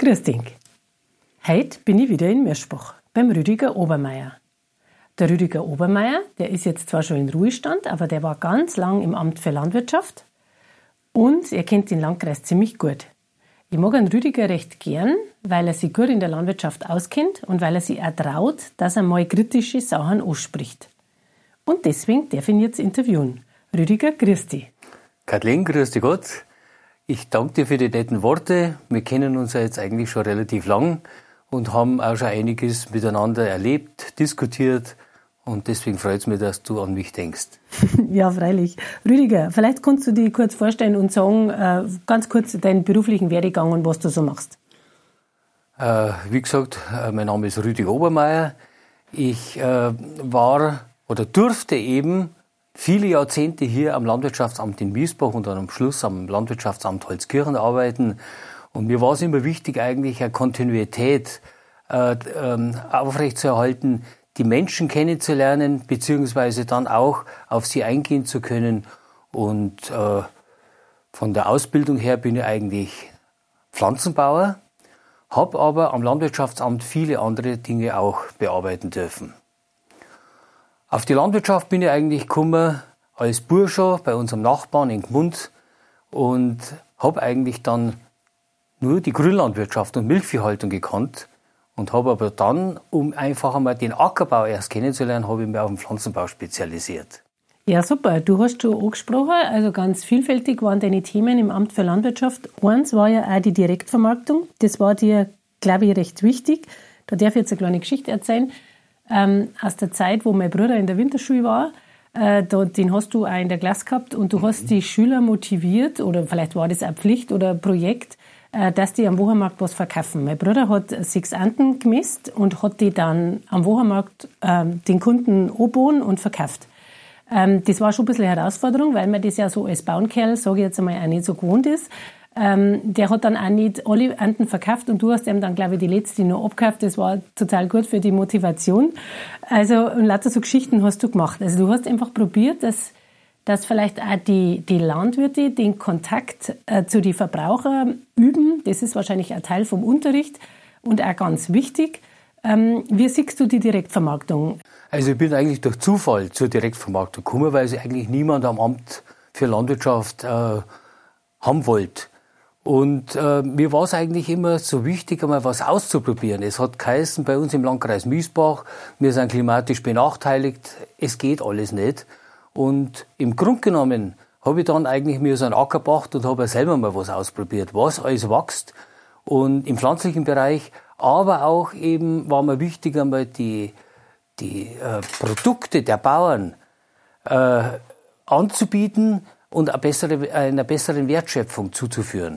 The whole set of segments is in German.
Grüß dich. Heute bin ich wieder in Mirschbach beim Rüdiger Obermeier. Der Rüdiger Obermeier, der ist jetzt zwar schon in Ruhestand, aber der war ganz lang im Amt für Landwirtschaft und er kennt den Landkreis ziemlich gut. Ich mag den Rüdiger recht gern, weil er sich gut in der Landwirtschaft auskennt und weil er sich auch traut, dass er mal kritische Sachen ausspricht. Und deswegen darf ich ihn jetzt interviewen. Rüdiger, grüß dich. Kathleen, grüß dich Gott. Ich danke dir für die netten Worte. Wir kennen uns ja jetzt eigentlich schon relativ lang und haben auch schon einiges miteinander erlebt, diskutiert. Und deswegen freut es mich, dass du an mich denkst. Ja, freilich. Rüdiger, vielleicht kannst du dich kurz vorstellen und sagen, ganz kurz deinen beruflichen Werdegang und was du so machst. Wie gesagt, mein Name ist Rüdiger Obermeier. Ich war oder durfte eben viele Jahrzehnte hier am Landwirtschaftsamt in Miesbach und dann am Schluss am Landwirtschaftsamt Holzkirchen arbeiten. Und mir war es immer wichtig, eigentlich eine Kontinuität aufrechtzuerhalten, die Menschen kennenzulernen, beziehungsweise dann auch auf sie eingehen zu können. Und von der Ausbildung her bin ich eigentlich Pflanzenbauer, habe aber am Landwirtschaftsamt viele andere Dinge auch bearbeiten dürfen. Auf die Landwirtschaft bin ich eigentlich gekommen als Bursche bei unserem Nachbarn in Gmund und habe eigentlich dann nur die Grünlandwirtschaft und Milchviehhaltung gekannt und habe aber dann, um einfach einmal den Ackerbau erst kennenzulernen, habe ich mich auf den Pflanzenbau spezialisiert. Ja, super. Du hast schon angesprochen, also ganz vielfältig waren deine Themen im Amt für Landwirtschaft. Eins war ja auch die Direktvermarktung. Das war dir, glaube ich, recht wichtig. Da darf ich jetzt eine kleine Geschichte erzählen. Aus der Zeit, wo mein Bruder in der Winterschule war, den hast du auch in der Klasse gehabt und du hast die Schüler motiviert, oder vielleicht war das eine Pflicht oder ein Projekt, dass die am Wochenmarkt was verkaufen. Mein Bruder hat 6 Ernten gemäst und hat die dann am Wochenmarkt den Kunden angeboten und verkauft. Das war schon ein bisschen eine Herausforderung, weil man das ja so als Bauernkerl, sage ich jetzt einmal, auch nicht so gewohnt ist. Der hat dann auch nicht alle Ernten verkauft und du hast ihm dann, glaube ich, die letzte noch abgekauft. Das war total gut für die Motivation. Also, und lauter so Geschichten hast du gemacht. Also, du hast einfach probiert, dass vielleicht auch die Landwirte den Kontakt zu den Verbrauchern üben. Das ist wahrscheinlich ein Teil vom Unterricht und auch ganz wichtig. Wie siehst du die Direktvermarktung? Also, ich bin eigentlich durch Zufall zur Direktvermarktung gekommen, weil sich eigentlich niemand am Amt für Landwirtschaft haben wollte. Und mir war es eigentlich immer so wichtig, einmal was auszuprobieren. Es hat geheißen, bei uns im Landkreis Miesbach, wir sind klimatisch benachteiligt, es geht alles nicht. Und im Grunde genommen habe ich dann eigentlich mir so einen Acker gebracht und habe selber mal was ausprobiert, was alles wächst. Und im pflanzlichen Bereich, aber auch eben war mir wichtig, einmal die Produkte der Bauern anzubieten und einer besseren Wertschöpfung zuzuführen.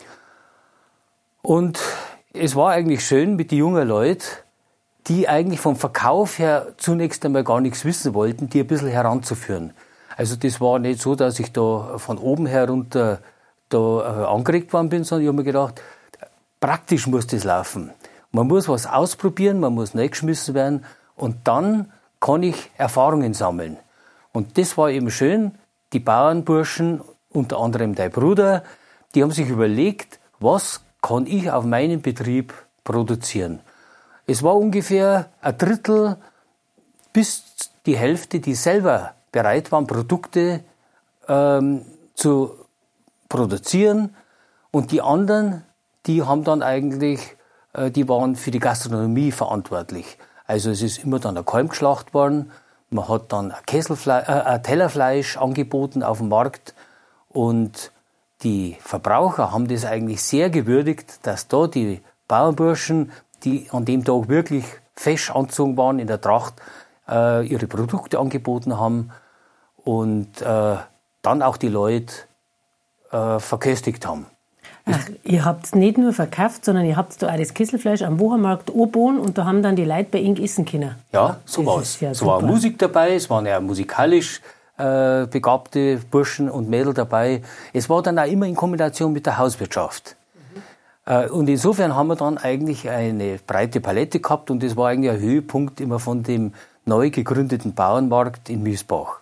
Und es war eigentlich schön mit den jungen Leuten, die eigentlich vom Verkauf her zunächst einmal gar nichts wissen wollten, die ein bisschen heranzuführen. Also das war nicht so, dass ich da von oben herunter angeregt worden bin, sondern ich habe mir gedacht, praktisch muss das laufen. Man muss was ausprobieren, man muss neu geschmissen werden und dann kann ich Erfahrungen sammeln. Und das war eben schön. Die Bauernburschen, unter anderem dein Bruder, die haben sich überlegt, was kann ich auf meinem Betrieb produzieren. Es war ungefähr ein Drittel bis die Hälfte, die selber bereit waren, Produkte zu produzieren. Und die anderen, die haben dann eigentlich, die waren für die Gastronomie verantwortlich. Also es ist immer dann ein Kalb geschlachtet worden. Man hat dann ein Tellerfleisch angeboten auf dem Markt und die Verbraucher haben das eigentlich sehr gewürdigt, dass da die Bauernburschen, die an dem Tag wirklich fesch angezogen waren in der Tracht, ihre Produkte angeboten haben und dann auch die Leute verköstigt haben. Ach, ihr habt es nicht nur verkauft, sondern ihr habt da auch das Kesselfleisch am Wochenmarkt angeboten und da haben dann die Leute bei Ihnen essen können. Ja, so war es. Es war Musik dabei, es waren ja musikalisch begabte Burschen und Mädel dabei. Es war dann auch immer in Kombination mit der Hauswirtschaft. Und insofern haben wir dann eigentlich eine breite Palette gehabt und das war eigentlich ein Höhepunkt immer von dem neu gegründeten Bauernmarkt in Miesbach.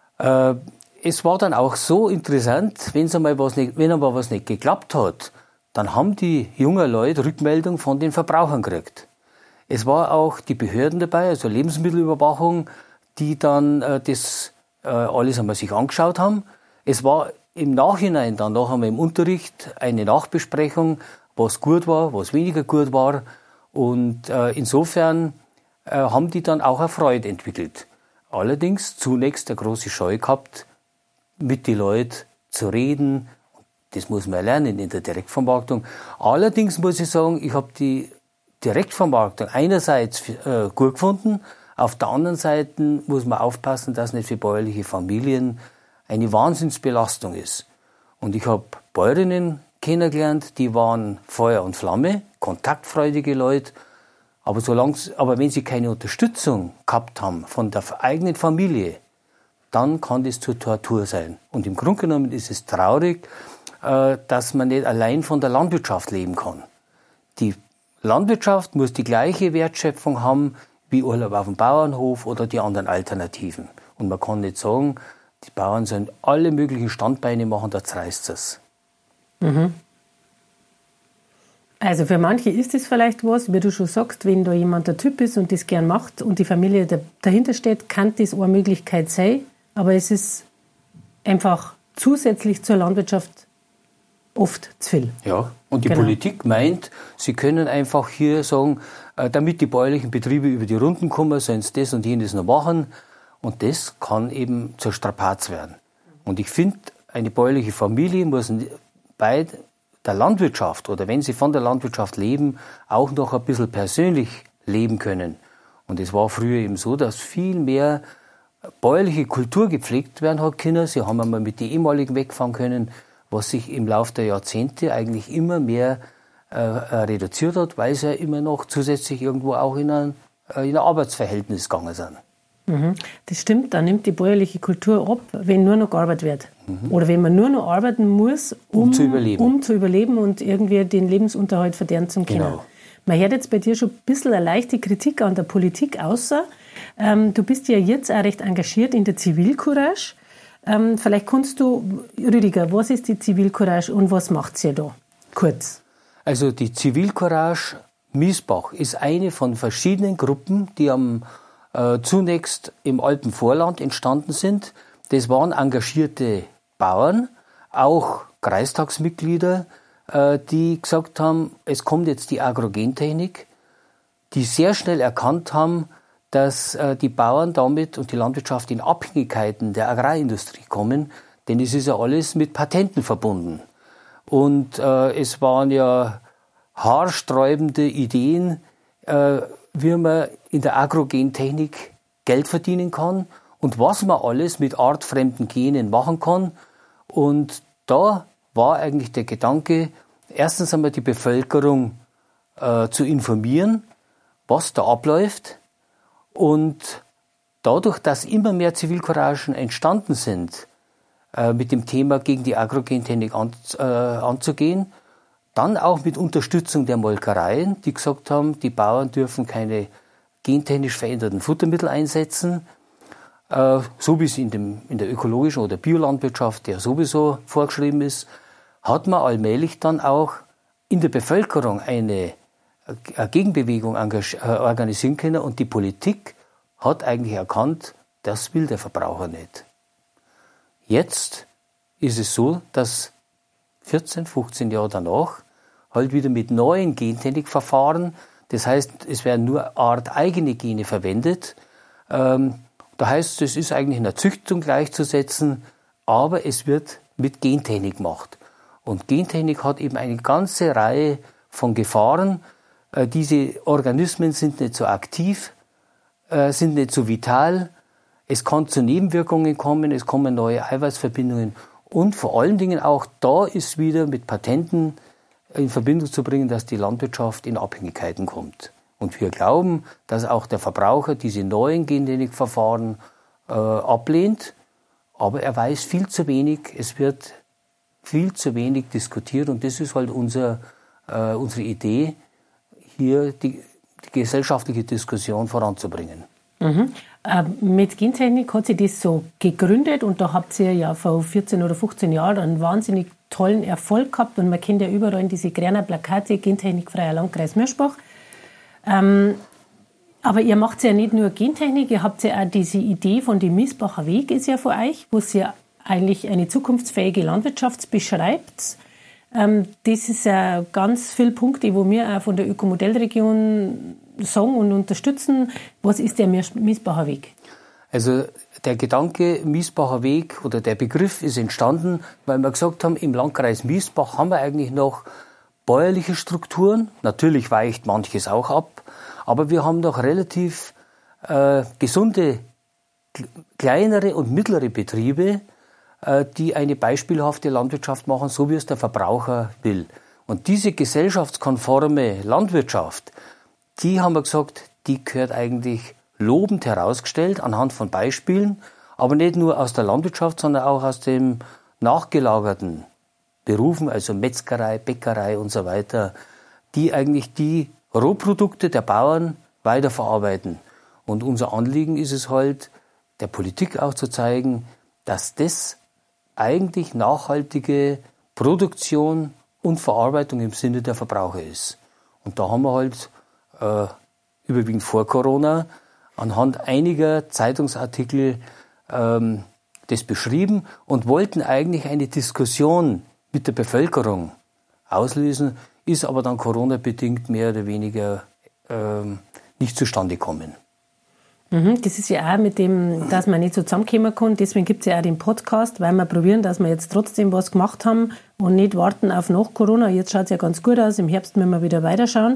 Es war dann auch so interessant, wenn einmal was nicht geklappt hat, dann haben die jungen Leute Rückmeldung von den Verbrauchern gekriegt. Es war auch die Behörden dabei, also Lebensmittelüberwachung, die dann das alles einmal sich angeschaut haben. Es war im Nachhinein dann noch einmal im Unterricht eine Nachbesprechung, was gut war, was weniger gut war. Und insofern haben die dann auch eine Freude entwickelt. Allerdings zunächst eine große Scheu gehabt, mit den Leuten zu reden. Das muss man lernen in der Direktvermarktung. Allerdings muss ich sagen, ich habe die Direktvermarktung einerseits gut gefunden, auf der anderen Seite muss man aufpassen, dass nicht für bäuerliche Familien eine Wahnsinnsbelastung ist. Und ich habe Bäuerinnen kennengelernt, die waren Feuer und Flamme, kontaktfreudige Leute, aber wenn sie keine Unterstützung gehabt haben von der eigenen Familie, dann kann das zur Tortur sein. Und im Grunde genommen ist es traurig, dass man nicht allein von der Landwirtschaft leben kann. Die Landwirtschaft muss die gleiche Wertschöpfung haben wie Urlaub auf dem Bauernhof oder die anderen Alternativen. Und man kann nicht sagen, die Bauern sollen alle möglichen Standbeine machen, da zerreißt es. Mhm. Also für manche ist es vielleicht was, wie du schon sagst, wenn da jemand der Typ ist und das gern macht und die Familie dahinter steht, kann das eine Möglichkeit sein, aber es ist einfach zusätzlich zur Landwirtschaft oft zu viel. Ja, und die Politik meint, sie können einfach hier sagen, damit die bäuerlichen Betriebe über die Runden kommen, sollen sie das und jenes noch machen. Und das kann eben zur Strapaz werden. Und ich finde, eine bäuerliche Familie muss bei der Landwirtschaft oder wenn sie von der Landwirtschaft leben, auch noch ein bisschen persönlich leben können. Und es war früher eben so, dass viel mehr bäuerliche Kultur gepflegt werden hat können. Sie haben einmal mit den ehemaligen wegfahren können, was sich im Laufe der Jahrzehnte eigentlich immer mehr reduziert hat, weil sie ja immer noch zusätzlich irgendwo auch in ein Arbeitsverhältnis gegangen sind. Mhm. Das stimmt, da nimmt die bäuerliche Kultur ab, wenn nur noch gearbeitet wird. Mhm. Oder wenn man nur noch arbeiten muss, um zu überleben und irgendwie den Lebensunterhalt verdienen zu können. Genau. Man hört jetzt bei dir schon ein bisschen eine leichte Kritik an der Politik außer. Du bist ja jetzt auch recht engagiert in der Zivilcourage. Vielleicht kannst du, Rüdiger, was ist die Zivilcourage und was macht sie da? Kurz. Also die Zivilcourage Miesbach ist eine von verschiedenen Gruppen, die zunächst im Alpenvorland entstanden sind. Das waren engagierte Bauern, auch Kreistagsmitglieder, die gesagt haben, es kommt jetzt die Agrogentechnik, die sehr schnell erkannt haben, dass die Bauern damit und die Landwirtschaft in Abhängigkeiten der Agrarindustrie kommen, denn es ist ja alles mit Patenten verbunden. Und es waren ja haarsträubende Ideen, wie man in der Agrogentechnik Geld verdienen kann und was man alles mit artfremden Genen machen kann. Und da war eigentlich der Gedanke, erstens einmal die Bevölkerung zu informieren, was da abläuft. Und dadurch, dass immer mehr Zivilcouragen entstanden sind, mit dem Thema gegen die Agrogentechnik anzugehen, dann auch mit Unterstützung der Molkereien, die gesagt haben, die Bauern dürfen keine gentechnisch veränderten Futtermittel einsetzen, so wie es in der ökologischen oder Biolandwirtschaft ja sowieso vorgeschrieben ist, hat man allmählich dann auch in der Bevölkerung eine Gegenbewegung organisieren können und die Politik hat eigentlich erkannt, das will der Verbraucher nicht. Jetzt ist es so, dass 14, 15 Jahre danach halt wieder mit neuen Gentechnikverfahren, das heißt, es werden nur arteigene Gene verwendet. Da heißt es ist eigentlich einer Züchtung gleichzusetzen, aber es wird mit Gentechnik gemacht. Und Gentechnik hat eben eine ganze Reihe von Gefahren. Diese Organismen sind nicht so aktiv, sind nicht so vital. Es kann zu Nebenwirkungen kommen, es kommen neue Eiweißverbindungen. Und vor allen Dingen auch da ist wieder mit Patenten in Verbindung zu bringen, dass die Landwirtschaft in Abhängigkeiten kommt. Und wir glauben, dass auch der Verbraucher diese neuen Gentechnikverfahren ablehnt, aber er weiß viel zu wenig, es wird viel zu wenig diskutiert und das ist halt unsere Idee, hier die gesellschaftliche Diskussion voranzubringen. Mhm. Mit Gentechnik hat sich das so gegründet und da habt ihr ja vor 14 oder 15 Jahren einen wahnsinnig tollen Erfolg gehabt und man kennt ja überall diese grünen Plakate, Gentechnikfreier Landkreis Mörschbach. Aber ihr macht ja nicht nur Gentechnik, ihr habt ja auch diese Idee von dem Miesbacher Weg ist ja von euch, wo ihr eigentlich eine zukunftsfähige Landwirtschaft beschreibt. Das ist ja ganz viele Punkte, wo wir auch von der Ökomodellregion sagen und unterstützen. Was ist der Miesbacher Weg? Also der Gedanke Miesbacher Weg oder der Begriff ist entstanden, weil wir gesagt haben, im Landkreis Miesbach haben wir eigentlich noch bäuerliche Strukturen. Natürlich weicht manches auch ab, aber wir haben noch relativ gesunde, kleinere und mittlere Betriebe, die eine beispielhafte Landwirtschaft machen, so wie es der Verbraucher will. Und diese gesellschaftskonforme Landwirtschaft, die haben wir gesagt, die gehört eigentlich lobend herausgestellt anhand von Beispielen, aber nicht nur aus der Landwirtschaft, sondern auch aus den nachgelagerten Berufen, also Metzgerei, Bäckerei und so weiter, die eigentlich die Rohprodukte der Bauern weiterverarbeiten. Und unser Anliegen ist es halt, der Politik auch zu zeigen, dass das eigentlich nachhaltige Produktion und Verarbeitung im Sinne der Verbraucher ist. Und da haben wir halt überwiegend vor Corona anhand einiger Zeitungsartikel das beschrieben und wollten eigentlich eine Diskussion mit der Bevölkerung auslösen, ist aber dann Corona-bedingt mehr oder weniger nicht zustande gekommen. Das ist ja auch mit dem, dass man nicht so zusammenkommen kann. Deswegen gibt es ja auch den Podcast, weil wir probieren, dass wir jetzt trotzdem was gemacht haben und nicht warten auf nach Corona. Jetzt schaut es ja ganz gut aus. Im Herbst müssen wir wieder weiterschauen.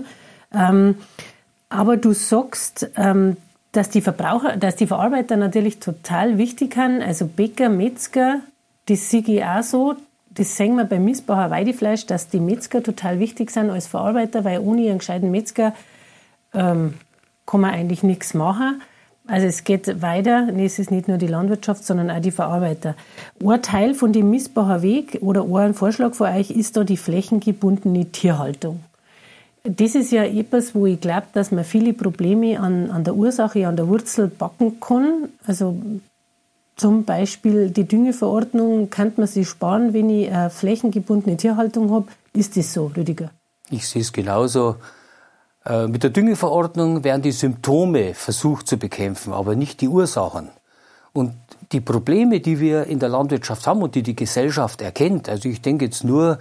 Aber du sagst, dass die Verarbeiter natürlich total wichtig sind. Also Bäcker, Metzger, das sehe ich auch so. Das sehen wir beim Miesbacher Weidefleisch, dass die Metzger total wichtig sind als Verarbeiter, weil ohne einen gescheiten Metzger kann man eigentlich nichts machen. Also es geht weiter, es ist nicht nur die Landwirtschaft, sondern auch die Verarbeiter. Ein Teil von dem Miesbacher Weg oder ein Vorschlag von euch ist da die flächengebundene Tierhaltung. Das ist ja etwas, wo ich glaube, dass man viele Probleme an der Ursache, an der Wurzel packen kann. Also zum Beispiel die Düngeverordnung kann man sich sparen, wenn ich eine flächengebundene Tierhaltung habe. Ist das so, Rüdiger? Ich sehe es genauso. Mit der Düngeverordnung werden die Symptome versucht zu bekämpfen, aber nicht die Ursachen. Und die Probleme, die wir in der Landwirtschaft haben und die die Gesellschaft erkennt, also ich denke jetzt nur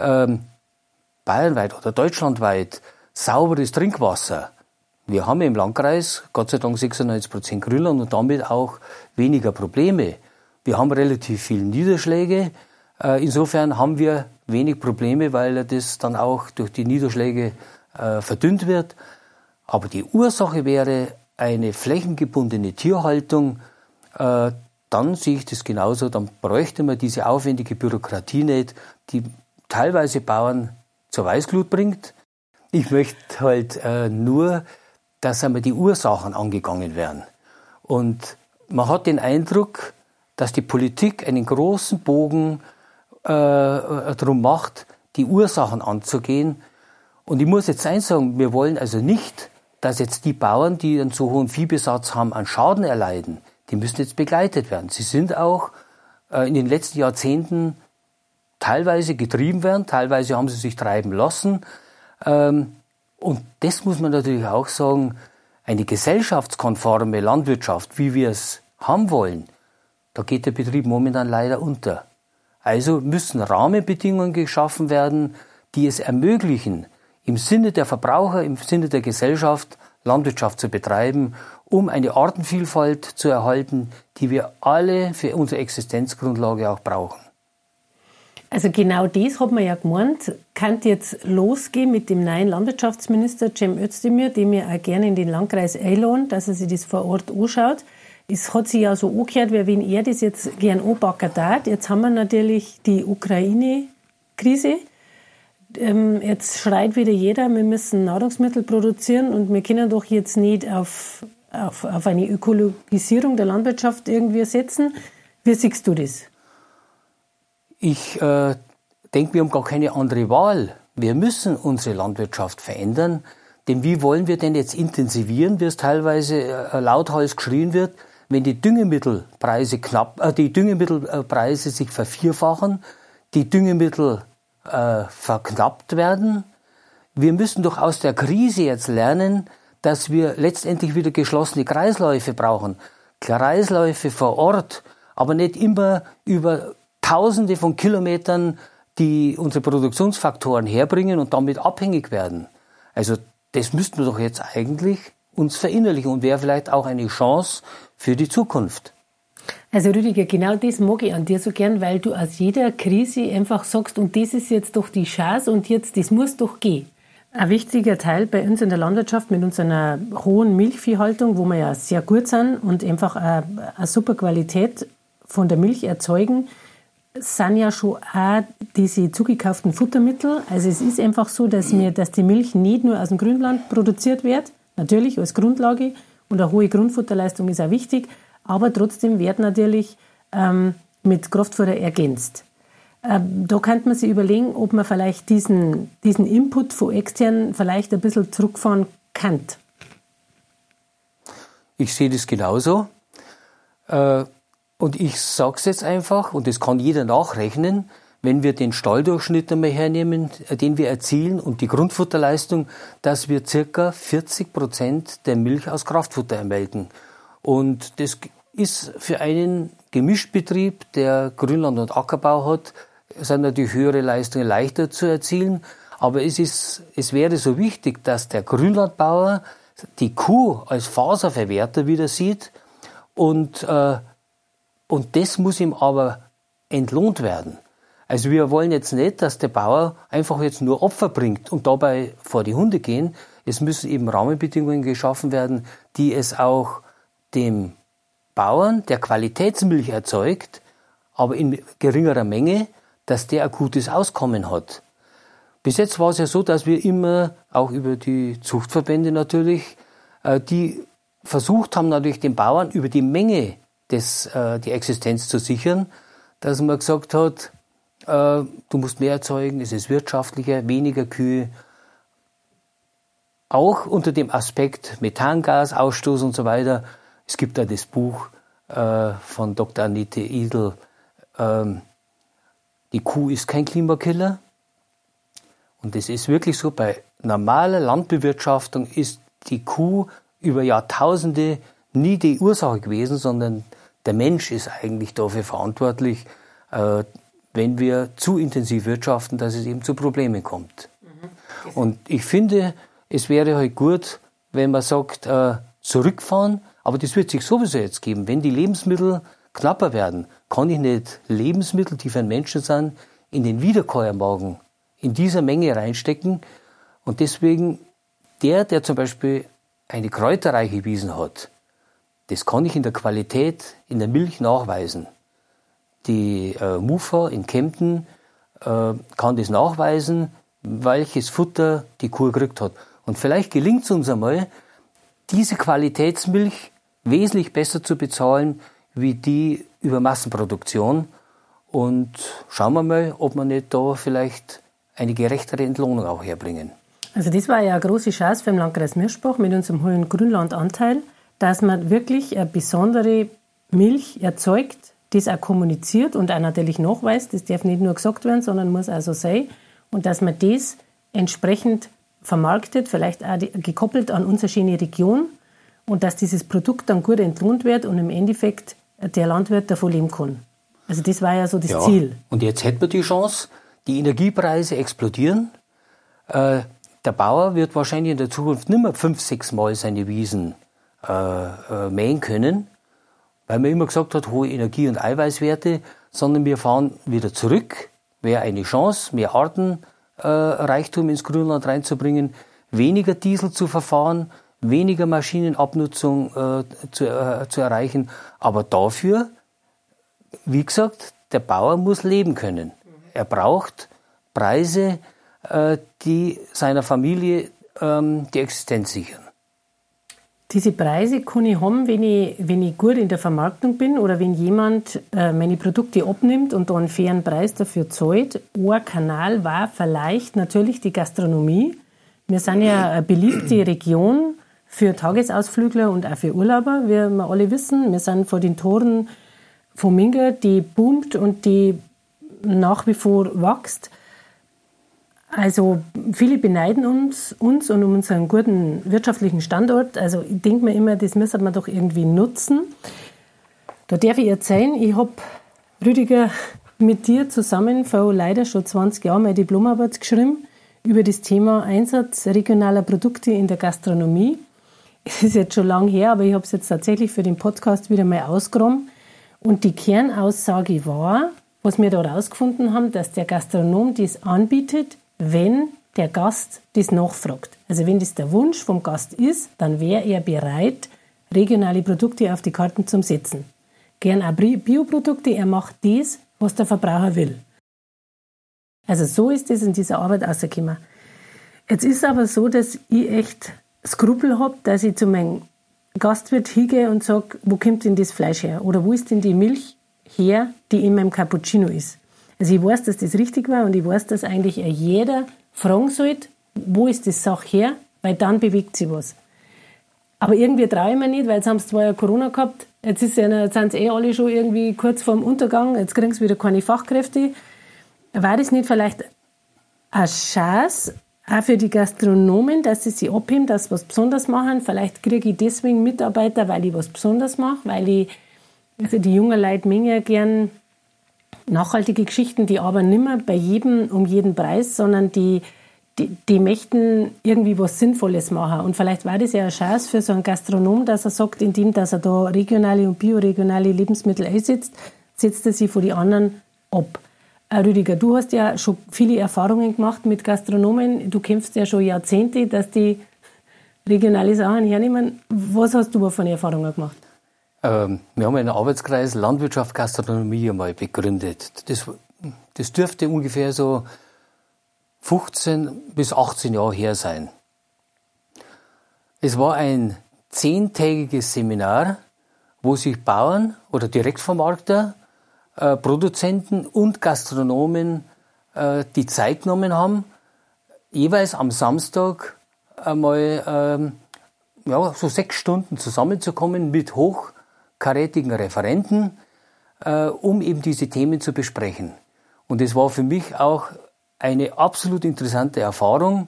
bayernweit oder deutschlandweit, sauberes Trinkwasser. Wir haben im Landkreis Gott sei Dank 96% Grünland und damit auch weniger Probleme. Wir haben relativ viele Niederschläge. Insofern haben wir wenig Probleme, weil das dann auch durch die Niederschläge verdünnt wird. Aber die Ursache wäre eine flächengebundene Tierhaltung. Dann sehe ich das genauso. Dann bräuchte man diese aufwendige Bürokratie nicht, die teilweise Bauern zur Weißglut bringt. Ich möchte halt nur, dass einmal die Ursachen angegangen werden. Und man hat den Eindruck, dass die Politik einen großen Bogen darum macht, die Ursachen anzugehen. Und ich muss jetzt eins sagen, wir wollen also nicht, dass jetzt die Bauern, die einen so hohen Viehbesatz haben, an Schaden erleiden. Die müssen jetzt begleitet werden. Sie sind auch in den letzten Jahrzehnten teilweise getrieben werden, teilweise haben sie sich treiben lassen. Und das muss man natürlich auch sagen, eine gesellschaftskonforme Landwirtschaft, wie wir es haben wollen, da geht der Betrieb momentan leider unter. Also müssen Rahmenbedingungen geschaffen werden, die es ermöglichen, im Sinne der Verbraucher, im Sinne der Gesellschaft Landwirtschaft zu betreiben, um eine Artenvielfalt zu erhalten, die wir alle für unsere Existenzgrundlage auch brauchen. Also genau das hat man ja gemeint, kann jetzt losgehen mit dem neuen Landwirtschaftsminister Cem Özdemir, dem wir auch gerne in den Landkreis einladen, dass er sich das vor Ort anschaut. Es hat sich ja so angehört, wie wenn er das jetzt gern anpacken darf. Jetzt haben wir natürlich die Ukraine-Krise. Jetzt schreit wieder jeder, wir müssen Nahrungsmittel produzieren und wir können doch jetzt nicht auf eine Ökologisierung der Landwirtschaft irgendwie setzen. Wie siehst du das? Ich denke, wir haben gar keine andere Wahl. Wir müssen unsere Landwirtschaft verändern, Denn wie wollen wir denn jetzt intensivieren, wie es teilweise lauthals geschrien wird, wenn die Düngemittelpreise sich vervierfachen, die Düngemittel verknappt werden? Wir müssen doch aus der Krise jetzt lernen, dass wir letztendlich wieder geschlossene Kreisläufe brauchen. Kreisläufe vor Ort, aber nicht immer über Tausende von Kilometern, die unsere Produktionsfaktoren herbringen und damit abhängig werden. Also das müssten wir doch jetzt eigentlich uns verinnerlichen und wäre vielleicht auch eine Chance für die Zukunft. Also Rüdiger, genau das mag ich an dir so gern, weil du aus jeder Krise einfach sagst, und das ist jetzt doch die Chance und jetzt, das muss doch gehen. Ein wichtiger Teil bei uns in der Landwirtschaft mit unserer hohen Milchviehhaltung, wo wir ja sehr gut sind und einfach eine super Qualität von der Milch erzeugen, sind ja schon auch diese zugekauften Futtermittel. Also es ist einfach so, dass die Milch nicht nur aus dem Grünland produziert wird, natürlich als Grundlage, und eine hohe Grundfutterleistung ist auch wichtig, aber trotzdem wird natürlich mit Kraftfutter ergänzt. Da könnte man sich überlegen, ob man vielleicht diesen Input von extern vielleicht ein bisschen zurückfahren kann. Ich sehe das genauso. Und ich sage es jetzt einfach, und das kann jeder nachrechnen, wenn wir den Stalldurchschnitt einmal hernehmen, den wir erzielen, und die Grundfutterleistung, dass wir ca. 40% der Milch aus Kraftfutter ermelken. Und das ist für einen Gemischbetrieb, der Grünland- und Ackerbau hat, sind natürlich höhere Leistungen leichter zu erzielen. Aber es wäre so wichtig, dass der Grünlandbauer die Kuh als Faserverwerter wieder sieht, und das muss ihm aber entlohnt werden. Also wir wollen jetzt nicht, dass der Bauer einfach jetzt nur Opfer bringt und dabei vor die Hunde gehen. Es müssen eben Rahmenbedingungen geschaffen werden, die es auch dem Bauern, der Qualitätsmilch erzeugt, aber in geringerer Menge, dass der ein gutes Auskommen hat. Bis jetzt war es ja so, dass wir immer, auch über die Zuchtverbände natürlich, die versucht haben, natürlich den Bauern über die Menge die Existenz zu sichern, dass man gesagt hat, du musst mehr erzeugen, es ist wirtschaftlicher, weniger Kühe. Auch unter dem Aspekt Methangasausstoß und so weiter. Es gibt da das Buch von Dr. Annette Idel, die Kuh ist kein Klimakiller. Und das ist wirklich so, bei normaler Landbewirtschaftung ist die Kuh über Jahrtausende nie die Ursache gewesen, sondern der Mensch ist eigentlich dafür verantwortlich, wenn wir zu intensiv wirtschaften, dass es eben zu Problemen kommt. Und ich finde, es wäre halt gut, wenn man sagt, zurückfahren, aber das wird sich sowieso jetzt geben. Wenn die Lebensmittel knapper werden, kann ich nicht Lebensmittel, die für einen Menschen sind, in den Wiederkäuermagen in dieser Menge reinstecken. Und deswegen, der zum Beispiel eine kräuterreiche Wiesen hat, das kann ich in der Qualität in der Milch nachweisen. Die Mufa in Kempten kann das nachweisen, welches Futter die Kuh gekriegt hat. Und vielleicht gelingt es uns einmal, diese Qualitätsmilch wesentlich besser zu bezahlen, wie die über Massenproduktion. Und schauen wir mal, ob wir nicht da vielleicht eine gerechtere Entlohnung auch herbringen. Also das war ja eine große Chance für den Landkreis Mirschbach mit unserem hohen Grünlandanteil, dass man wirklich eine besondere Milch erzeugt, das auch kommuniziert und auch natürlich nachweist. Das darf nicht nur gesagt werden, sondern muss auch so sein. Und dass man das entsprechend vermarktet, vielleicht auch gekoppelt an unsere schöne Region, und dass dieses Produkt dann gut entlohnt wird und im Endeffekt der Landwirt davon leben kann. Also das war ja so das Ziel. Und jetzt hätten wir die Chance, die Energiepreise explodieren. Der Bauer wird wahrscheinlich in der Zukunft nicht mehr 5-6 Mal seine Wiesen mähen können, weil man immer gesagt hat, hohe Energie- und Eiweißwerte, sondern wir fahren wieder zurück. Wäre eine Chance, mehr Artenreichtum ins Grünland reinzubringen, weniger Diesel zu verfahren, weniger Maschinenabnutzung zu erreichen. Aber dafür, wie gesagt, der Bauer muss leben können. Er braucht Preise, die seiner Familie die Existenz sichern. Diese Preise kann ich haben, wenn ich gut in der Vermarktung bin oder wenn jemand meine Produkte abnimmt und da einen fairen Preis dafür zahlt. Ein Kanal war vielleicht natürlich die Gastronomie Wir sind ja eine beliebte Region für Tagesausflügler und auch für Urlauber, wie wir alle wissen. Wir sind vor den Toren von Minga, die boomt und die nach wie vor wächst. Also viele beneiden uns und um unseren guten wirtschaftlichen Standort. Also ich denke mir immer, das müsste man doch irgendwie nutzen. Da darf ich erzählen, ich habe, Rüdiger, mit dir zusammen vor leider schon 20 Jahren meine Diplomarbeit geschrieben über das Thema Einsatz regionaler Produkte in der Gastronomie. Es ist jetzt schon lange her, aber ich habe es jetzt tatsächlich für den Podcast wieder mal ausgegraben. Und die Kernaussage war, was wir da rausgefunden haben, dass der Gastronom das anbietet, wenn der Gast das nachfragt. Also wenn das der Wunsch vom Gast ist, dann wäre er bereit, regionale Produkte auf die Karten zu setzen. Gern auch Bioprodukte, er macht das, was der Verbraucher will. Also so ist es in dieser Arbeit rausgekommen. Jetzt ist es aber so, dass ich echt Skrupel habe, dass ich zu meinem Gastwirt hingehe und sage, wo kommt denn das Fleisch her? Oder wo ist denn die Milch her, die in meinem Cappuccino ist? Also ich weiß, dass das richtig war und ich weiß, dass eigentlich jeder fragen sollte, wo ist das Sache her, weil dann bewegt sich was. Aber irgendwie traue ich mir nicht, weil jetzt haben sie 2 Jahre Corona gehabt, jetzt sind sie alle schon irgendwie kurz vorm Untergang, jetzt kriegen sie wieder keine Fachkräfte. War das nicht vielleicht eine Chance, auch für die Gastronomen, dass sie sich abheben, dass sie was Besonderes machen? Vielleicht kriege ich deswegen Mitarbeiter, weil ich was Besonderes mache, weil die jungen Leute mengen gern nachhaltige Geschichten, die aber nicht mehr bei jedem um jeden Preis, sondern die möchten irgendwie was Sinnvolles machen. Und vielleicht war das ja eine Chance für so einen Gastronom, dass er sagt, indem dass er da regionale und bioregionale Lebensmittel einsetzt, setzt er sich von den anderen ab. Rüdiger, du hast ja schon viele Erfahrungen gemacht mit Gastronomen. Du kämpfst ja schon Jahrzehnte, dass die regionale Sachen hernehmen. Was hast du von Erfahrungen gemacht? Wir haben einen Arbeitskreis Landwirtschaft, Gastronomie einmal begründet. Das dürfte ungefähr so 15 bis 18 Jahre her sein. Es war ein 10-tägiges Seminar, wo sich Bauern oder Direktvermarkter, Produzenten und Gastronomen die Zeit genommen haben, jeweils am Samstag einmal so 6 Stunden zusammenzukommen mit hochkarätigen Referenten, um eben diese Themen zu besprechen. Und es war für mich auch eine absolut interessante Erfahrung,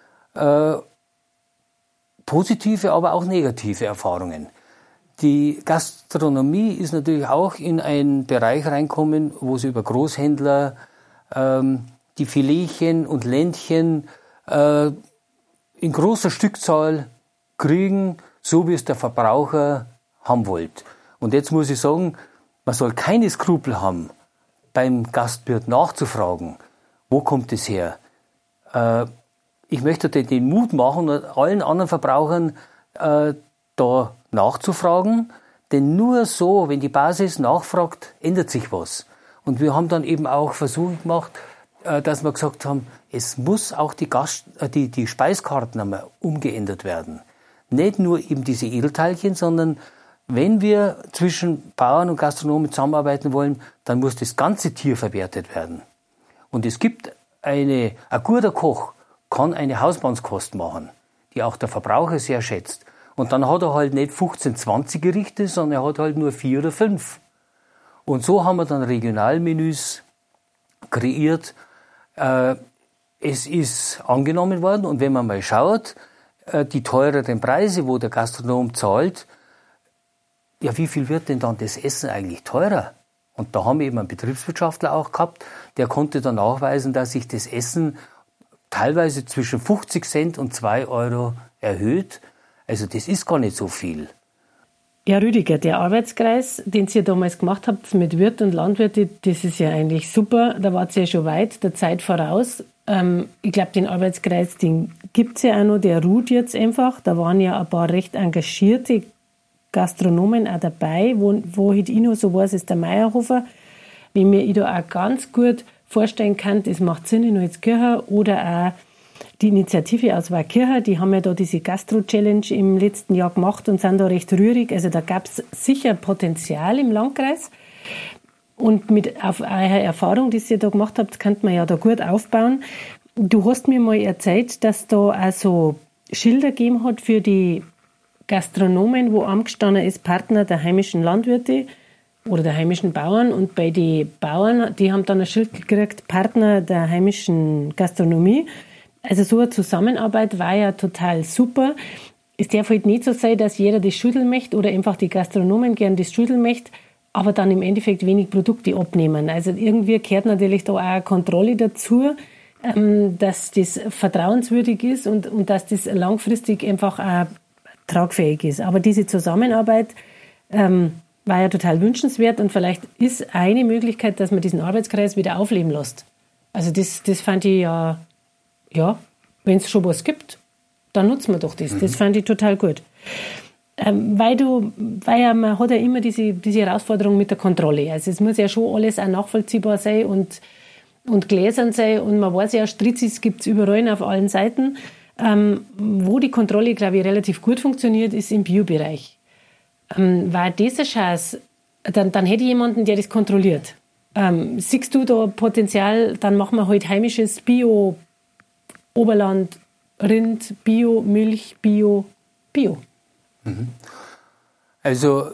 positive, aber auch negative Erfahrungen. Die Gastronomie ist natürlich auch in einen Bereich reinkommen, wo sie über Großhändler die Filetchen und Ländchen in großer Stückzahl kriegen, so wie es der Verbraucher haben wollte. Und jetzt muss ich sagen, man soll keine Skrupel haben, beim Gastwirt nachzufragen, wo kommt es her? Ich möchte den Mut machen, allen anderen Verbrauchern da nachzufragen, denn nur so, wenn die Basis nachfragt, ändert sich was. Und wir haben dann eben auch Versuche gemacht, dass wir gesagt haben, es muss auch die Speiskarten einmal umgeändert werden. Nicht nur eben diese Edelteilchen, sondern wenn wir zwischen Bauern und Gastronomen zusammenarbeiten wollen, dann muss das ganze Tier verwertet werden. Und es gibt ein guter Koch kann eine Hausmannskost machen, die auch der Verbraucher sehr schätzt. Und dann hat er halt nicht 15, 20 Gerichte, sondern er hat halt nur 4 oder 5. Und so haben wir dann Regionalmenüs kreiert. Es ist angenommen worden und wenn man mal schaut, die teureren Preise, wo der Gastronom zahlt, ja, wie viel wird denn dann das Essen eigentlich teurer? Und da haben wir eben einen Betriebswirtschaftler auch gehabt, der konnte dann nachweisen, dass sich das Essen teilweise zwischen 50 Cent und 2 Euro erhöht. Also das ist gar nicht so viel. Ja, Rüdiger, der Arbeitskreis, den ihr damals gemacht habt mit Wirt und Landwirte, das ist ja eigentlich super. Da wart ihr ja schon weit der Zeit voraus. Ich glaube, den Arbeitskreis, den gibt es ja auch noch, der ruht jetzt einfach. Da waren ja ein paar recht engagierte Gastronomen auch dabei, wo ich noch so weiß, ist der Meierhofer. Wenn mir ich da auch ganz gut vorstellen kann, das macht Sinn in Holzkirchen oder auch die Initiative aus Waakirchen, die haben ja da diese Gastro-Challenge im letzten Jahr gemacht und sind da recht rührig. Also da gab es sicher Potenzial im Landkreis. Und auf eure Erfahrung, die ihr da gemacht habt, könnte man ja da gut aufbauen. Du hast mir mal erzählt, dass da also Schilder gegeben hat für die Gastronomen, wo angestanden ist, Partner der heimischen Landwirte oder der heimischen Bauern. Und bei den Bauern, die haben dann ein Schild gekriegt, Partner der heimischen Gastronomie. Also so eine Zusammenarbeit war ja total super. Es darf halt nicht so sein, dass jeder das schütteln möchte oder einfach die Gastronomen gern das schütteln möchte, aber dann im Endeffekt wenig Produkte abnehmen. Also irgendwie gehört natürlich da auch eine Kontrolle dazu, dass das vertrauenswürdig ist und dass das langfristig einfach auch tragfähig ist. Aber diese Zusammenarbeit war ja total wünschenswert und vielleicht ist eine Möglichkeit, dass man diesen Arbeitskreis wieder aufleben lässt. Also das fand ich ja, wenn es schon was gibt, dann nutzen wir doch das. Das fand ich total gut. Weil man hat ja immer diese Herausforderung mit der Kontrolle. Also es muss ja schon alles auch nachvollziehbar sein und gläsern sein und man weiß ja, Stritzis gibt es überall auf allen Seiten. Wo die Kontrolle, glaube ich, relativ gut funktioniert, ist im Bio-Bereich. War das eine Chance, dann hätte ich jemanden, der das kontrolliert. Siehst du da Potenzial, dann machen wir halt heimisches Bio, Oberland, Rind, Bio, Milch, Bio. Also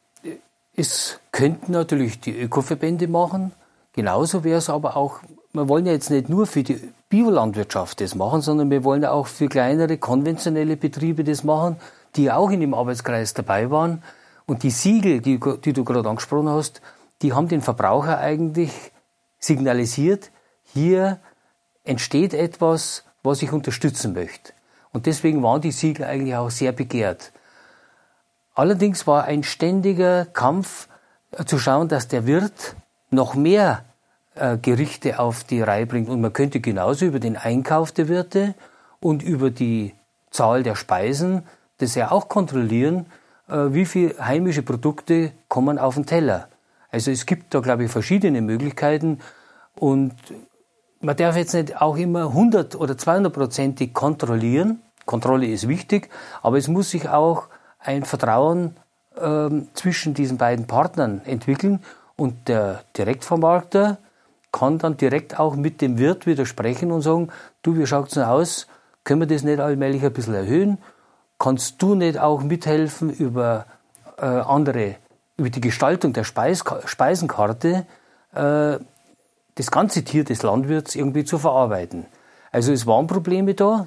es könnten natürlich die Ökoverbände machen. Genauso wäre es aber auch, wir wollen ja jetzt nicht nur für die Biolandwirtschaft das machen, sondern wir wollen ja auch für kleinere konventionelle Betriebe das machen, die ja auch in dem Arbeitskreis dabei waren. Und die Siegel, die du gerade angesprochen hast, die haben den Verbraucher eigentlich signalisiert, hier entsteht etwas, was ich unterstützen möchte. Und deswegen waren die Siegel eigentlich auch sehr begehrt. Allerdings war ein ständiger Kampf zu schauen, dass der Wirt noch mehr Gerichte auf die Reihe bringt. Und man könnte genauso über den Einkauf der Wirte und über die Zahl der Speisen das ja auch kontrollieren, wie viele heimische Produkte kommen auf den Teller. Also es gibt da, glaube ich, verschiedene Möglichkeiten und man darf jetzt nicht auch immer 100 oder 200%ig kontrollieren. Kontrolle ist wichtig, aber es muss sich auch ein Vertrauen zwischen diesen beiden Partnern entwickeln und der Direktvermarkter kann dann direkt auch mit dem Wirt widersprechen und sagen, du, wie schaut's denn aus? Können wir das nicht allmählich ein bisschen erhöhen? Kannst du nicht auch mithelfen über über die Gestaltung der Speisenkarte, das ganze Tier des Landwirts irgendwie zu verarbeiten? Also es waren Probleme da.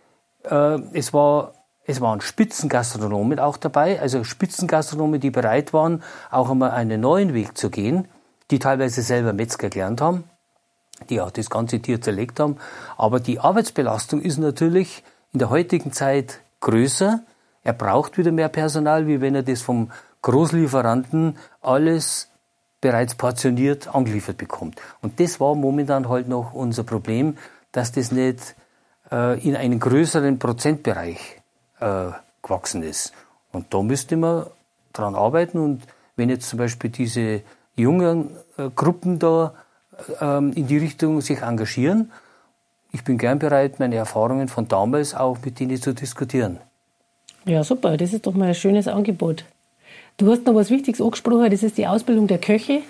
Es waren Spitzengastronomen auch dabei, also Spitzengastronomen, die bereit waren, auch einmal einen neuen Weg zu gehen, die teilweise selber Metzger gelernt haben, die auch das ganze Tier zerlegt haben. Aber die Arbeitsbelastung ist natürlich in der heutigen Zeit größer. Er braucht wieder mehr Personal, wie wenn er das vom Großlieferanten alles bereits portioniert angeliefert bekommt. Und das war momentan halt noch unser Problem, dass das nicht in einen größeren Prozentbereich gewachsen ist. Und da müsste man dran arbeiten. Und wenn jetzt zum Beispiel diese jungen Gruppen da in die Richtung sich engagieren, ich bin gern bereit, meine Erfahrungen von damals auch mit denen zu diskutieren. Ja, super. Das ist doch mal ein schönes Angebot. Du hast noch was Wichtiges angesprochen, das ist die Ausbildung der Köche.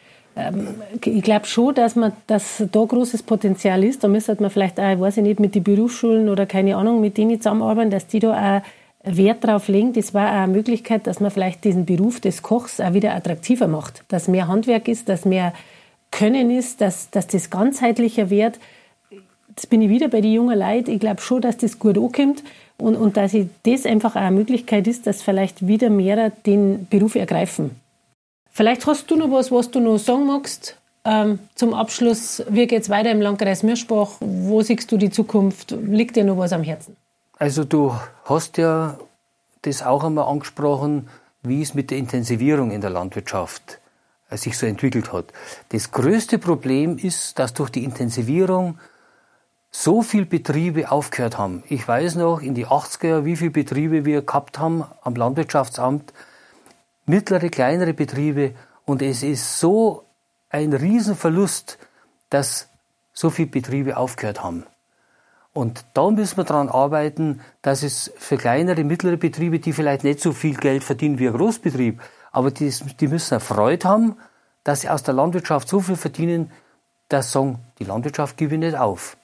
Ich glaube schon, dass da großes Potenzial ist. Da müsste man vielleicht auch, weiß ich nicht, mit den Berufsschulen oder keine Ahnung, mit denen zusammenarbeiten, dass die da auch Wert drauf legen. Das war auch eine Möglichkeit, dass man vielleicht diesen Beruf des Kochs auch wieder attraktiver macht. Dass mehr Handwerk ist, dass mehr Können ist, dass das ganzheitlicher wird. Jetzt bin ich wieder bei den jungen Leuten. Ich glaube schon, dass das gut ankommt und dass das einfach auch eine Möglichkeit ist, dass vielleicht wieder mehr den Beruf ergreifen. Vielleicht hast du noch was du noch sagen magst zum Abschluss. Wie geht es weiter im Landkreis Mirschbach? Wo siehst du die Zukunft? Liegt dir noch was am Herzen? Also du hast ja das auch einmal angesprochen, wie es mit der Intensivierung in der Landwirtschaft sich so entwickelt hat. Das größte Problem ist, dass durch die Intensivierung so viele Betriebe aufgehört haben. Ich weiß noch, in die 80er, wie viele Betriebe wir gehabt haben am Landwirtschaftsamt. Mittlere, kleinere Betriebe. Und es ist so ein Riesenverlust, dass so viele Betriebe aufgehört haben. Und da müssen wir daran arbeiten, dass es für kleinere, mittlere Betriebe, die vielleicht nicht so viel Geld verdienen wie ein Großbetrieb, aber die müssen eine Freude haben, dass sie aus der Landwirtschaft so viel verdienen, dass sie sagen, die Landwirtschaft gebe ich nicht auf.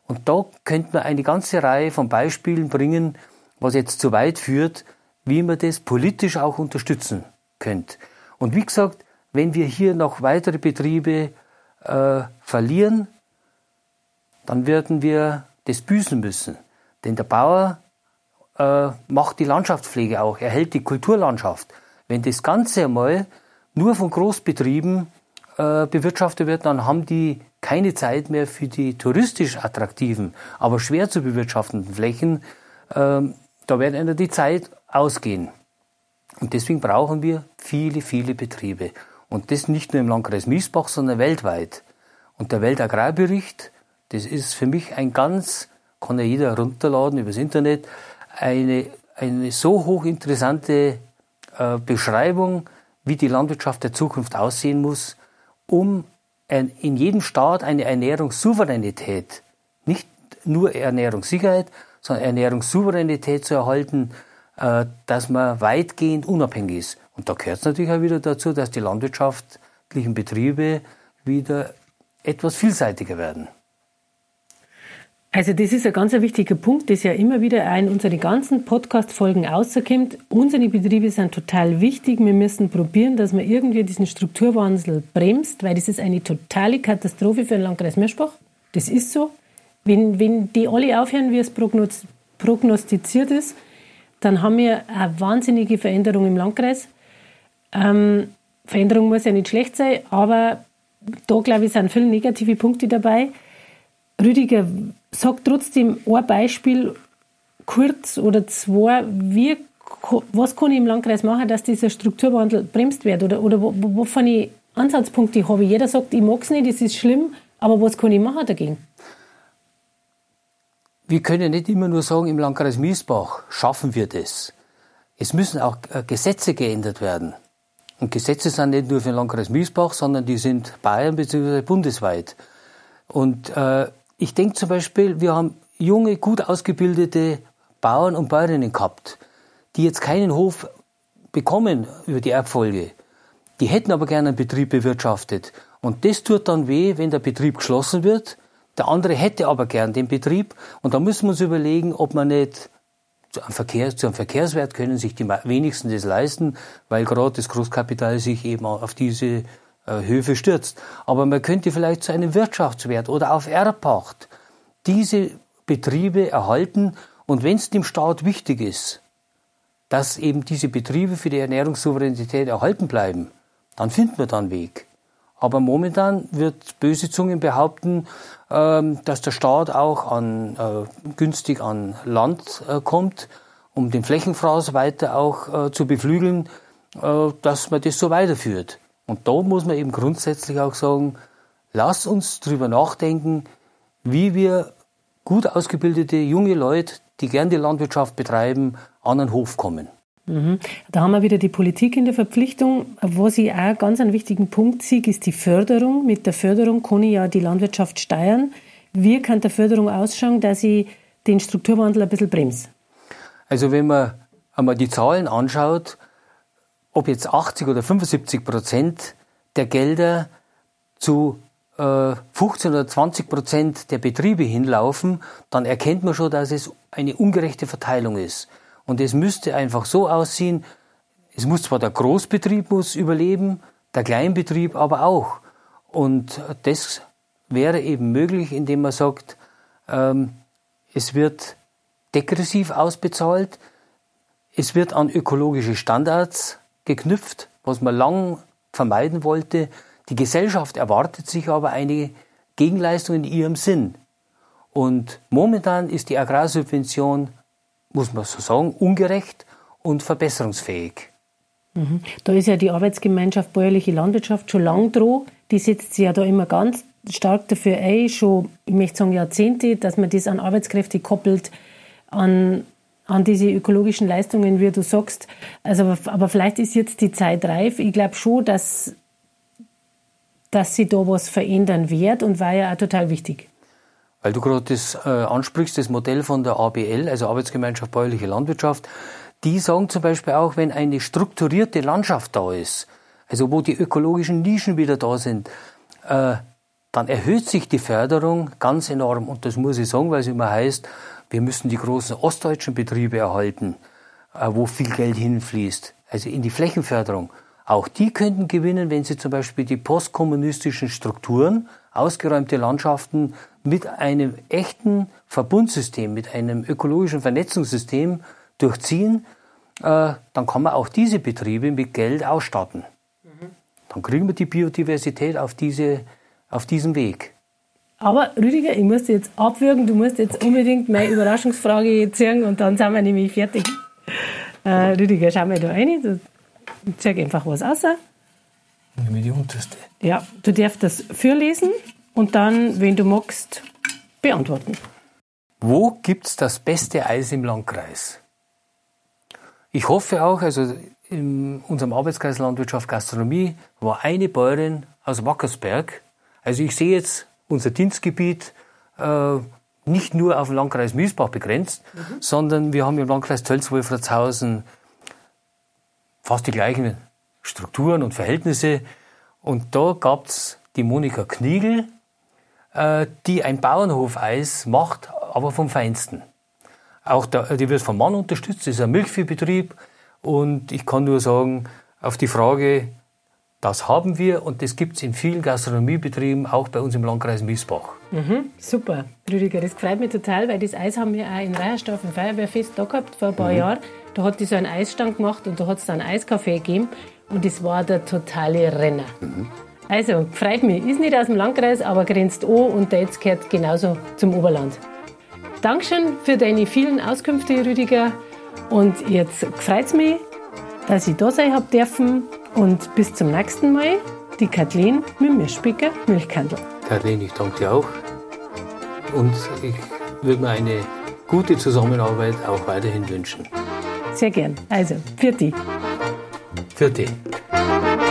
Und da könnte man eine ganze Reihe von Beispielen bringen, was jetzt zu weit führt, wie man das politisch auch unterstützen könnte. Und wie gesagt, wenn wir hier noch weitere Betriebe verlieren, dann werden wir das büßen müssen. Denn der Bauer macht die Landschaftspflege auch, er hält die Kulturlandschaft. Wenn das Ganze einmal nur von Großbetrieben bewirtschaftet wird, dann haben die keine Zeit mehr für die touristisch attraktiven, aber schwer zu bewirtschaftenden Flächen. Da wird ihnen die Zeit ausgehen. Und deswegen brauchen wir viele, viele Betriebe. Und das nicht nur im Landkreis Miesbach, sondern weltweit. Und der Weltagrarbericht, das ist für mich ein ganz, kann ja jeder herunterladen übers Internet, eine so hochinteressante Beschreibung, wie die Landwirtschaft der Zukunft aussehen muss, um in jedem Staat eine Ernährungssouveränität, nicht nur Ernährungssicherheit, sondern Ernährungssouveränität zu erhalten, dass man weitgehend unabhängig ist. Und da gehört es natürlich auch wieder dazu, dass die landwirtschaftlichen Betriebe wieder etwas vielseitiger werden. Also das ist ein ganz wichtiger Punkt, das ja immer wieder in unseren ganzen Podcast-Folgen rauskommt. Unsere Betriebe sind total wichtig. Wir müssen probieren, dass man irgendwie diesen Strukturwandel bremst, weil das ist eine totale Katastrophe für den Landkreis Miesbach. Das ist so. Wenn die alle aufhören, wie es prognostiziert ist, dann haben wir eine wahnsinnige Veränderung im Landkreis. Veränderung muss ja nicht schlecht sein, aber da, glaube ich, sind viele negative Punkte dabei. Rüdiger, sag trotzdem ein Beispiel, kurz oder zwei, was kann ich im Landkreis machen, dass dieser Strukturwandel bremst wird? Oder wovon Ansatzpunkte habe ich? Jeder sagt, ich mag es nicht, das ist schlimm, aber was kann ich machen dagegen? Wir können nicht immer nur sagen, im Landkreis Miesbach schaffen wir das. Es müssen auch Gesetze geändert werden. Und Gesetze sind nicht nur für den Landkreis Miesbach, sondern die sind Bayern bzw. bundesweit. Und ich denke zum Beispiel, wir haben junge, gut ausgebildete Bauern und Bäuerinnen gehabt, die jetzt keinen Hof bekommen über die Erbfolge. Die hätten aber gerne einen Betrieb bewirtschaftet. Und das tut dann weh, wenn der Betrieb geschlossen wird. Der andere hätte aber gern den Betrieb. Und da müssen wir uns überlegen, ob man nicht zu einem Verkehrswert können sich die wenigsten das leisten, weil gerade das Großkapital sich eben auf diese Höfe stürzt. Aber man könnte vielleicht zu einem Wirtschaftswert oder auf Erbpacht diese Betriebe erhalten. Und wenn es dem Staat wichtig ist, dass eben diese Betriebe für die Ernährungssouveränität erhalten bleiben, dann finden wir da einen Weg. Aber momentan wird böse Zungen behaupten, dass der Staat auch günstig an Land kommt, um den Flächenfraß weiter auch zu beflügeln, dass man das so weiterführt. Und da muss man eben grundsätzlich auch sagen, lass uns drüber nachdenken, wie wir gut ausgebildete junge Leute, die gern die Landwirtschaft betreiben, an den Hof kommen. Da haben wir wieder die Politik in der Verpflichtung. Was ich auch ganz einen wichtigen Punkt sehe, ist die Förderung. Mit der Förderung kann ich ja die Landwirtschaft steuern. Wie kann die Förderung ausschauen, dass ich den Strukturwandel ein bisschen bremse? Also wenn man einmal die Zahlen anschaut, ob jetzt 80 oder 75% der Gelder zu 15 oder 20% der Betriebe hinlaufen, dann erkennt man schon, dass es eine ungerechte Verteilung ist. Und es müsste einfach so aussehen, es muss zwar der Großbetrieb muss überleben, der Kleinbetrieb aber auch. Und das wäre eben möglich, indem man sagt, es wird degressiv ausbezahlt, es wird an ökologische Standards geknüpft, was man lang vermeiden wollte. Die Gesellschaft erwartet sich aber eine Gegenleistung in ihrem Sinn. Und momentan ist die Agrarsubvention, muss man so sagen, ungerecht und verbesserungsfähig. Da ist ja die Arbeitsgemeinschaft Bäuerliche Landwirtschaft schon lange dran. Die setzt sich ja da immer ganz stark dafür ein, schon, ich möchte sagen, Jahrzehnte, dass man das an Arbeitskräfte koppelt, an diese ökologischen Leistungen, wie du sagst. Also, aber vielleicht ist jetzt die Zeit reif. Ich glaube schon, dass sich da was verändern wird und war ja auch total wichtig. Weil du gerade das ansprichst, das Modell von der ABL, also Arbeitsgemeinschaft Bäuerliche Landwirtschaft, die sagen zum Beispiel auch, wenn eine strukturierte Landschaft da ist, also wo die ökologischen Nischen wieder da sind, dann erhöht sich die Förderung ganz enorm. Und das muss ich sagen, weil es immer heißt, wir müssen die großen ostdeutschen Betriebe erhalten, wo viel Geld hinfließt, also in die Flächenförderung. Auch die könnten gewinnen, wenn sie zum Beispiel die postkommunistischen Strukturen, ausgeräumte Landschaften mit einem echten Verbundsystem, mit einem ökologischen Vernetzungssystem durchziehen. Dann kann man auch diese Betriebe mit Geld ausstatten. Dann kriegen wir die Biodiversität auf diesem Weg. Aber Rüdiger, ich muss dich jetzt abwürgen, du musst jetzt unbedingt meine Überraschungsfrage ziehen und dann sind wir nämlich fertig. Rüdiger, schau mal da rein, ich zeige einfach was raus. Nimm die unterste. Ja, du darfst das vorlesen und dann, wenn du magst, beantworten. Wo gibt's das beste Eis im Landkreis? Ich hoffe auch, also in unserem Arbeitskreis Landwirtschaft Gastronomie war eine Bäuerin aus Wackersberg. Also ich sehe jetzt unser Dienstgebiet nicht nur auf den Landkreis Miesbach begrenzt, sondern wir haben im Landkreis Tölz-Wolfratshausen fast die gleichen Strukturen und Verhältnisse. Und da gab's die Monika Kniegel, die ein Bauernhofeis macht, aber vom Feinsten. Auch die wird vom Mann unterstützt, das ist ein Milchviehbetrieb. Und ich kann nur sagen, auf die Frage, das haben wir und das gibt's in vielen Gastronomiebetrieben, auch bei uns im Landkreis Miesbach. Super, Rüdiger, das freut mich total, weil das Eis haben wir auch in Reihersdorf im Feuerwehrfest da gehabt, vor ein paar Jahren. Da hat die so einen Eisstand gemacht und da hat es dann Eiskaffee gegeben und das war der totale Renner. Also, freut mich, ist nicht aus dem Landkreis, aber grenzt an und der jetzt gehört genauso zum Oberland. Dankeschön für deine vielen Auskünfte, Rüdiger. Und jetzt freut es mich, dass ich da sein habe dürfen. Und bis zum nächsten Mal, die Kathleen mit dem Mischbecker Milchkandel. Kathleen, ich danke dir auch. Und ich würde mir eine gute Zusammenarbeit auch weiterhin wünschen. Sehr gern. Also, für dich. Für dich.